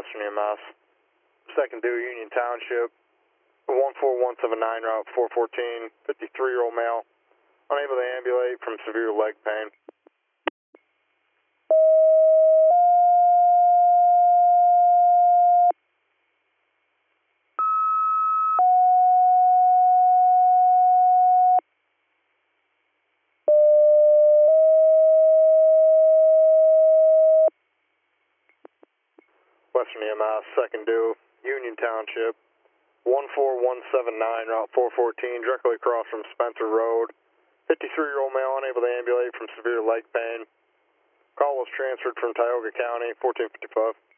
Western EMS. Second due, Union Township. 14179, Route 414, 53-year-old male. Unable to ambulate from severe leg pain. Western EMS, second due, Union Township. 14179, Route 414, directly across from Spencer Road. 53-year-old male unable to ambulate from severe leg pain. Call was transferred from Tioga County, 1455.